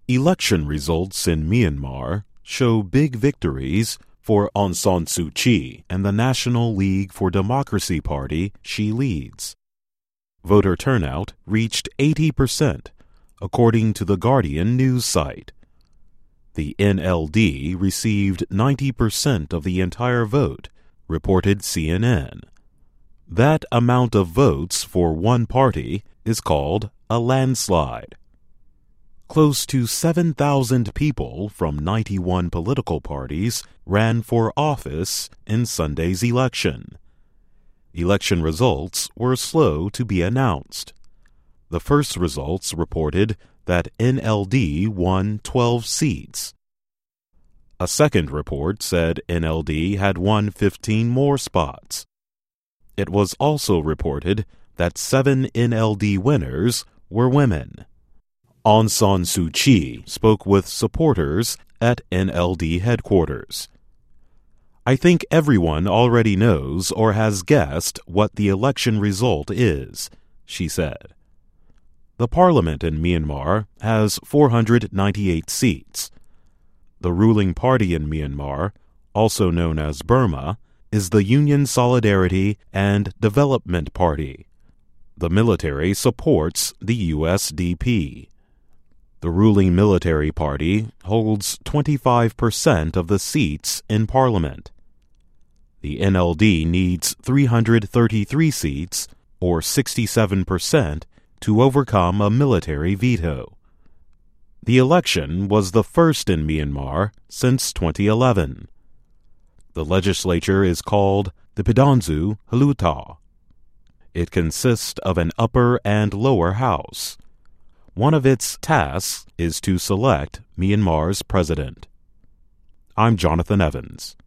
Election results in Myanmar show big victories for Aung San Suu Kyi and the National League for Democracy party she leads. Voter turnout reached 80%, according to the Guardian news site. The NLD received 90% of the entire vote, reported CNN. That amount of votes for one party is called a landslide. Close to 7,000 people from 91 political parties ran for office in Sunday's election. Election results were slow to be announced. The first results reported that NLD won 12 seats. A second report said NLD had won 15 more spots. It was also reported that 7 NLD winners were women. Aung San Suu Kyi spoke with supporters at NLD headquarters. "I think everyone already knows or has guessed what the election result is," she said. The parliament in Myanmar has 498 seats. The ruling party in Myanmar, also known as Burma, is the Union Solidarity and Development Party. The military supports the USDP. The ruling military party holds 25% of the seats in parliament. The NLD needs 333 seats, or 67%, to overcome a military veto. The election was the first in Myanmar since 2011. The legislature is called the Phitsandu Hluttaw. It consists of an upper and lower house. One of its tasks is to select Myanmar's president. I'm Jonathan Evans.